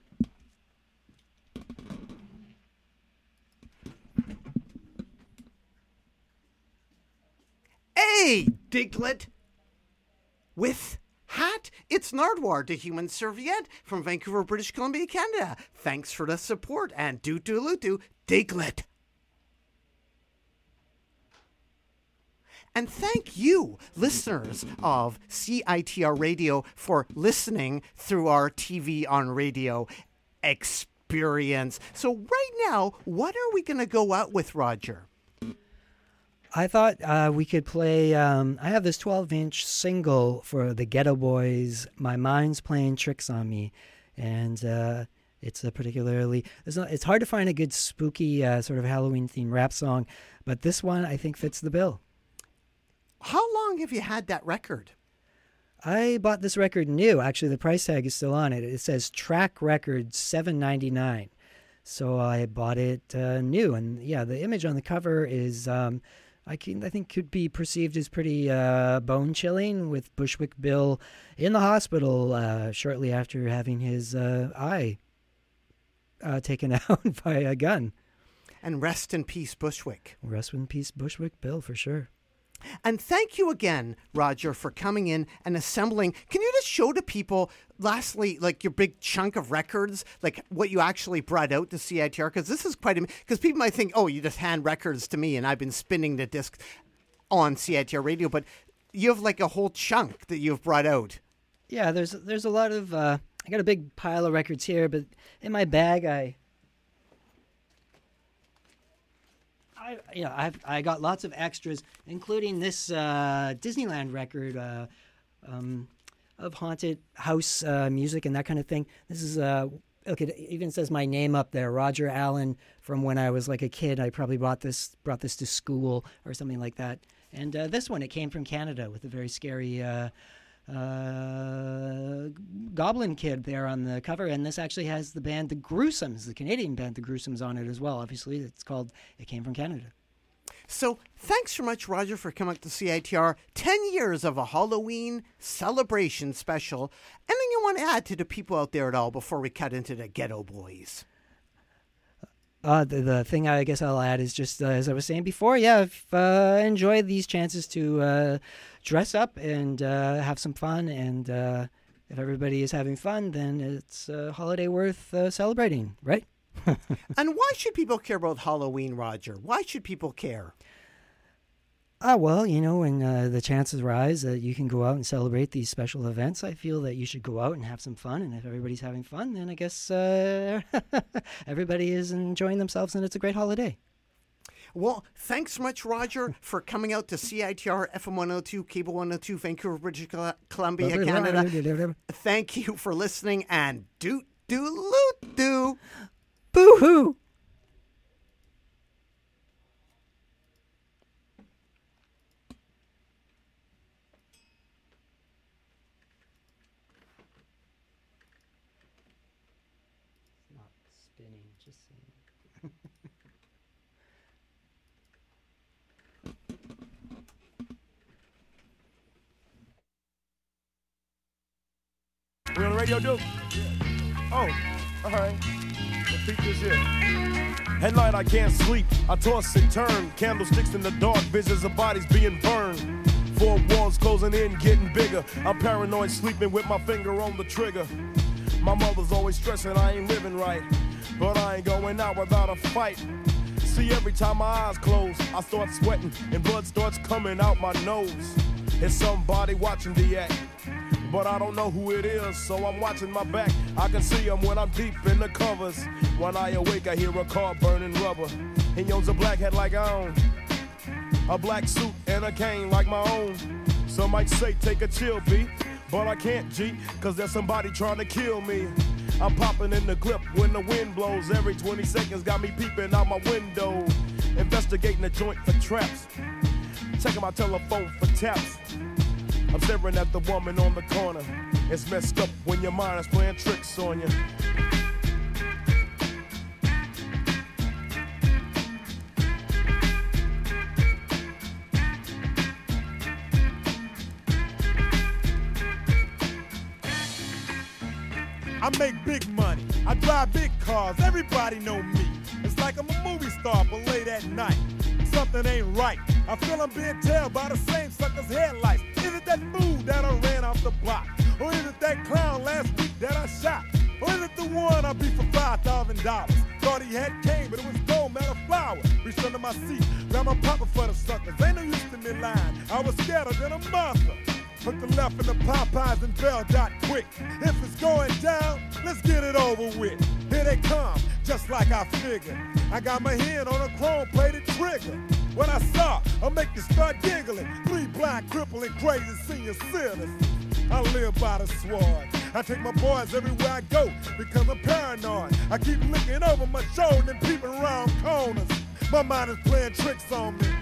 Hey, Diglett. With hat, it's Nardwar, the human serviette from Vancouver, British Columbia, Canada. Thanks for the support, and Dootoo Diglett. And thank you, listeners of CITR Radio, for listening through our TV on radio experience. So right now, what are we going to go out with, Roger? I thought we could play, I have this 12-inch single for the Ghetto Boys, My Mind's Playing Tricks on Me. And it's a particularly, it's hard to find a good spooky sort of Halloween-themed rap song, but this one I think fits the bill. How long have you had that record? I bought this record new. Actually, the price tag is still on it. It says Track Record $7.99. So I bought it new. And yeah, the image on the cover is... I think could be perceived as pretty bone-chilling, with Bushwick Bill in the hospital shortly after having his eye taken out by a gun. And rest in peace, Bushwick. Rest in peace, Bushwick Bill, for sure. And thank you again, Roger, for coming in and assembling. Can you just show to people, lastly, like your big chunk of records, like what you actually brought out to CITR? Because this is quite, because people might think, oh, you just hand records to me and I've been spinning the disc on CITR Radio, but you have like a whole chunk that you've brought out. Yeah, there's a lot of, I got a big pile of records here, but in my bag I got lots of extras, including this Disneyland record of haunted house music and that kind of thing. This is look, it even says my name up there, Roger Allen. From when I was like a kid, I probably brought this to school or something like that. And this one, it came from Canada with a very scary goblin kid there on the cover, and this actually has the band The Gruesomes, the Canadian band The Gruesomes, on it as well. Obviously, it's called It Came from Canada. So thanks so much, Roger, for coming up to CITR. 10 years of a Halloween celebration special. Anything you want to add to the people out there at all before we cut into the Ghetto Boys? The thing I guess I'll add is just, as I was saying before, I've enjoyed these chances to dress up and have some fun. And if everybody is having fun, then it's a holiday worth celebrating, right? And why should people care about Halloween, Roger? Why should people care? Well, when the chances rise that you can go out and celebrate these special events, I feel that you should go out and have some fun. And if everybody's having fun, then I guess everybody is enjoying themselves and it's a great holiday. Well, thanks so much, Roger, for coming out to CITR FM 102, Cable 102, Vancouver, British Columbia, Canada. Thank you for listening, and doot-doo-loot-doo. Boo-hoo. Not spinning, just saying. We on the radio, dude? Oh, all right. Well, peep this here. At night I can't sleep. I toss and turn. Candlesticks in the dark. Visions of bodies being burned. Four walls closing in, getting bigger. I'm paranoid, sleeping with my finger on the trigger. My mother's always stressing I ain't living right, but I ain't going out without a fight. See, every time my eyes close, I start sweating and blood starts coming out my nose. It's somebody watching the act, but I don't know who it is, so I'm watching my back. I can see him when I'm deep in the covers. When I awake, I hear a car burning rubber. He owns a black hat like I own, a black suit and a cane like my own. Some might say take a chill beat, but I can't, G, cause there's somebody trying to kill me. I'm popping in the clip when the wind blows. Every 20 seconds got me peeping out my window. Investigating the joint for traps, checking my telephone for taps. I'm staring at the woman on the corner. It's messed up when your mind is playing tricks on you. I make big money, I drive big cars, everybody know me. It's like I'm a movie star, but late at night, something ain't right. I feel I'm being tailed by the same sucker's headlights. Is it that fool that I ran off the block? Or is it that clown last week that I shot? Or is it the one I beat for $5,000? Thought he had cane, but it was gold, man, a flower. Reached under my seat, grabbed my popper for the suckers. Ain't no use to me lying, I was scared than a monster. Hook the left in the Popeyes and Bell Dot quick. If it's going down, let's get it over with. Here they come, just like I figured. I got my hand on a chrome-plated trigger. When I saw, I make you start giggling. 3 blind, crippling, crazy senior citizens. I live by the sword. I take my boys everywhere I go because I'm paranoid. I keep looking over my shoulder and peeping around corners. My mind is playing tricks on me.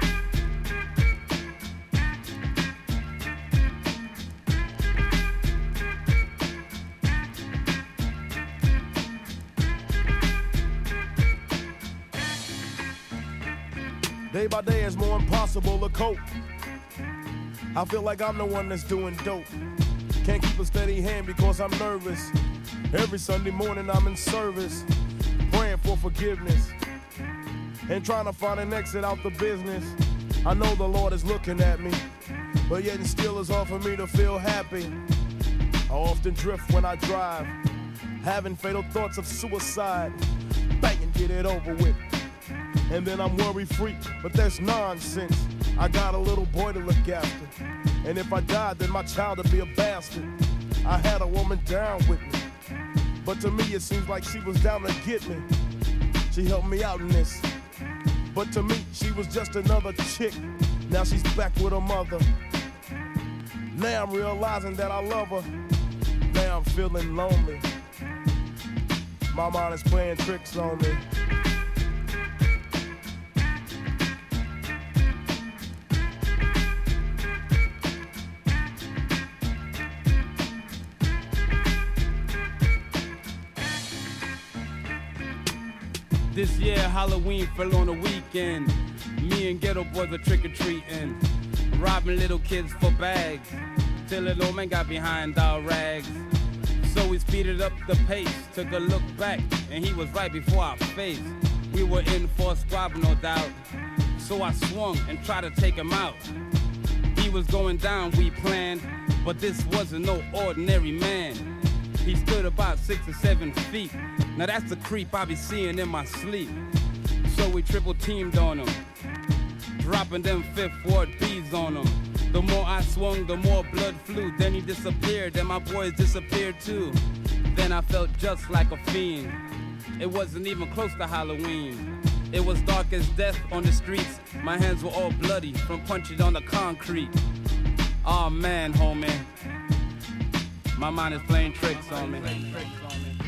Day by day it's more impossible to cope. I feel like I'm the one that's doing dope. Can't keep a steady hand because I'm nervous. Every Sunday morning I'm in service, praying for forgiveness and trying to find an exit out the business. I know the Lord is looking at me, but yet and still it's hard for me to feel happy. I often drift when I drive, having fatal thoughts of suicide. Bang and get it over with. And then I'm worry-free, but that's nonsense. I got a little boy to look after, and if I died, then my child would be a bastard. I had a woman down with me, but to me it seems like she was down to get me. She helped me out in this, but to me she was just another chick. Now she's back with her mother. Now I'm realizing that I love her. Now I'm feeling lonely. My mind is playing tricks on me. This year Halloween fell on a weekend. Me and ghetto boys are trick-or-treating, robbing little kids for bags, till an old man got behind our rags. So we speeded up the pace, took a look back, and he was right before our face. We were in for a squabble, no doubt, so I swung and tried to take him out. He was going down, we planned, but this wasn't no ordinary man. He stood about 6 or 7 feet. Now that's the creep I be seeing in my sleep. So we triple teamed on him, dropping them 5th Ward B's on him. The more I swung, the more blood flew. Then he disappeared, and my boys disappeared too. Then I felt just like a fiend. It wasn't even close to Halloween. It was dark as death on the streets. My hands were all bloody from punching on the concrete. Aw, man, homie. My mind is playing tricks on me.